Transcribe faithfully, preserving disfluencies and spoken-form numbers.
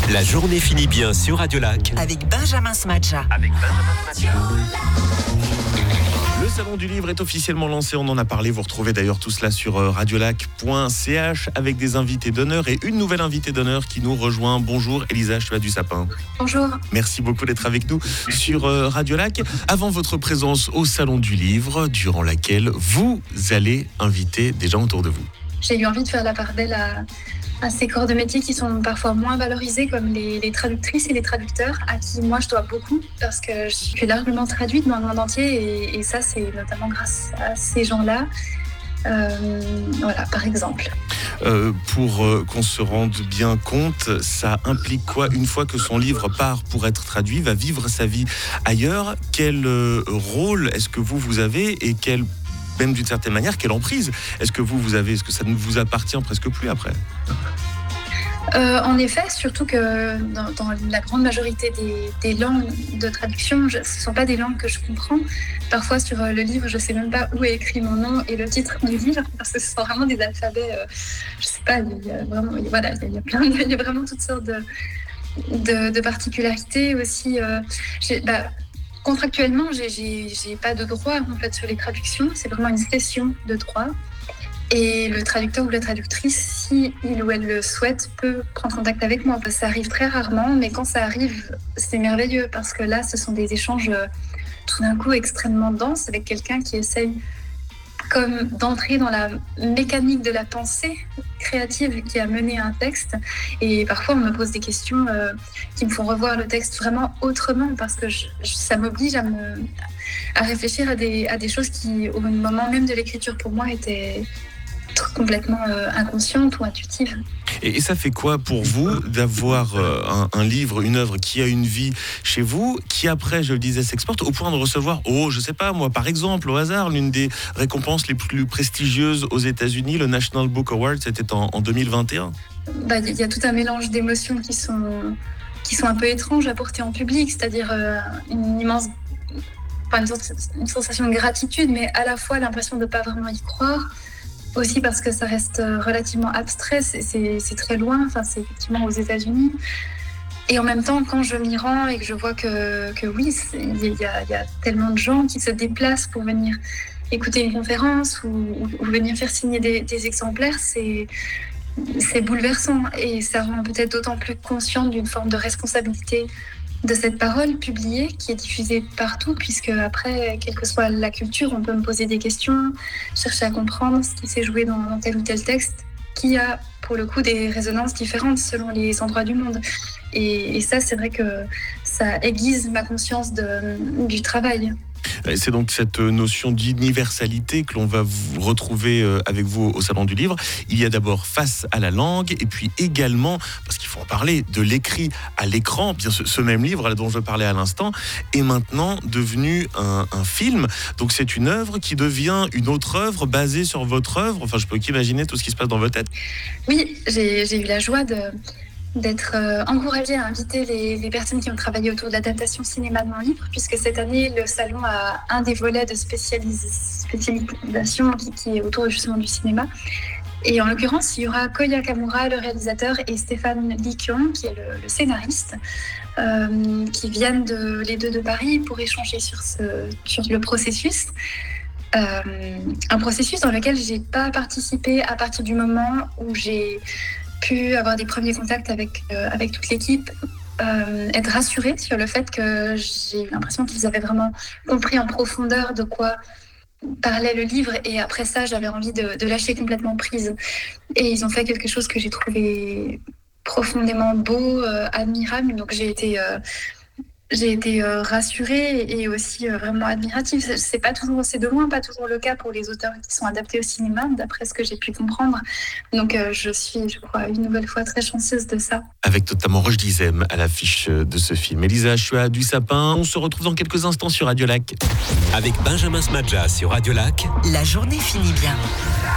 La journée finit bien sur Radio Lac. Avec Benjamin Smadja. Avec Benjamin Smadja. Le salon du livre est officiellement lancé, on en a parlé. Vous retrouvez d'ailleurs tout cela sur radiolac point c h avec des invités d'honneur et une nouvelle invitée d'honneur qui nous rejoint. Bonjour Elisa Chua du Sapin. Bonjour. Merci beaucoup d'être avec nous sur Radio Lac. Avant votre présence au salon du livre, durant laquelle vous allez inviter des gens autour de vous. J'ai eu envie de faire la part belle à, à ces corps de métier qui sont parfois moins valorisés, comme les, les traductrices et les traducteurs, à qui moi je dois beaucoup, parce que je suis largement traduite dans le monde entier, et, et ça c'est notamment grâce à ces gens-là. Euh, voilà, par exemple. Euh, pour euh, qu'on se rende bien compte, ça implique quoi une fois que son livre part pour être traduit, va vivre sa vie ailleurs? Quel euh, rôle est-ce que vous, vous avez et quel, même d'une certaine manière, quelle emprise est-ce que vous, vous avez? Est-ce que ça ne vous appartient presque plus après? Euh, en effet, surtout que dans, dans la grande majorité des, des langues de traduction, je, ce ne sont pas des langues que je comprends. Parfois, sur le livre, je ne sais même pas où est écrit mon nom et le titre du livre, parce que ce sont vraiment des alphabets, euh, je ne sais pas, il y a vraiment, voilà, il y a, plein de, il y a vraiment toutes sortes de, de, de particularités aussi. Euh, j'ai, bah, contractuellement, je n'ai pas de droit en fait, sur les traductions, c'est vraiment une cession de droit. Et le traducteur ou la traductrice, si il ou elle le souhaite, peut prendre contact avec moi. Ça arrive très rarement, mais quand ça arrive, c'est merveilleux parce que là, ce sont des échanges tout d'un coup extrêmement denses avec quelqu'un qui essaye comme d'entrer dans la mécanique de la pensée créative qui a mené un texte. Et parfois, on me pose des questions euh, qui me font revoir le texte vraiment autrement parce que je, je, ça m'oblige à, me, à réfléchir à des, à des choses qui, au moment même de l'écriture, pour moi, étaient complètement euh, inconsciente ou intuitive. Et, et ça fait quoi pour vous d'avoir euh, un, un livre, une œuvre qui a une vie chez vous, qui après, je le disais, s'exporte au point de recevoir, oh, je sais pas moi, par exemple, au hasard, l'une des récompenses les plus prestigieuses aux États-Unis, le National Book Award, c'était en, en deux mille vingt et un. Bah, il y a tout un mélange d'émotions qui sont, qui sont un peu étranges à porter en public, c'est-à-dire euh, une immense, enfin, une, une sensation de gratitude, mais à la fois l'impression de ne pas vraiment y croire. Aussi parce que ça reste relativement abstrait, c'est, c'est, c'est très loin, enfin, c'est effectivement aux États-Unis. Et en même temps, quand je m'y rends et que je vois que, que oui, il y, y a tellement de gens qui se déplacent pour venir écouter une conférence ou, ou, ou venir faire signer des, des exemplaires, c'est, c'est bouleversant. Et ça rend peut-être d'autant plus consciente d'une forme de responsabilité de cette parole publiée qui est diffusée partout, puisque après, quelle que soit la culture, on peut me poser des questions, chercher à comprendre ce qui s'est joué dans, dans tel ou tel texte, qui a pour le coup des résonances différentes selon les endroits du monde. Et, et ça, c'est vrai que ça aiguise ma conscience de, du travail. C'est donc cette notion d'universalité que l'on va vous retrouver avec vous au Salon du Livre. Il y a d'abord face à la langue et puis également, parce qu'il faut en parler, de l'écrit à l'écran. Bien ce, ce même livre dont je parlais à l'instant est maintenant devenu un, un film. Donc c'est une œuvre qui devient une autre œuvre basée sur votre œuvre. Enfin, je peux qu'imaginer tout ce qui se passe dans votre tête. Oui, j'ai, j'ai eu la joie de... d'être euh, encouragée à inviter les, les personnes qui ont travaillé autour de l'adaptation cinéma de mon livre, puisque cette année, le salon a un des volets de spécialis- spécialisation qui, qui est autour justement du cinéma. Et en l'occurrence, il y aura Koya Kamura, le réalisateur, et Stéphane Likion, qui est le, le scénariste, euh, qui viennent de, les deux de Paris pour échanger sur, ce, sur le processus. Euh, un processus dans lequel je n'ai pas participé à partir du moment où j'ai pu avoir des premiers contacts avec, euh, avec toute l'équipe, euh, être rassurée sur le fait que j'ai eu l'impression qu'ils avaient vraiment compris en profondeur de quoi parlait le livre, et après ça j'avais envie de, de lâcher complètement prise, et ils ont fait quelque chose que j'ai trouvé profondément beau, euh, admirable, donc j'ai été euh, J'ai été euh, rassurée et aussi euh, vraiment admirative. C'est, c'est pas toujours, c'est de loin pas toujours le cas pour les auteurs qui sont adaptés au cinéma, d'après ce que j'ai pu comprendre. Donc euh, je suis, je crois, une nouvelle fois très chanceuse de ça. Avec notamment Roche Dizem à l'affiche de ce film. Elisa Chua du Sapin. On se retrouve dans quelques instants sur Radio Lac. Avec Benjamin Smadja sur Radio Lac. La journée finit bien.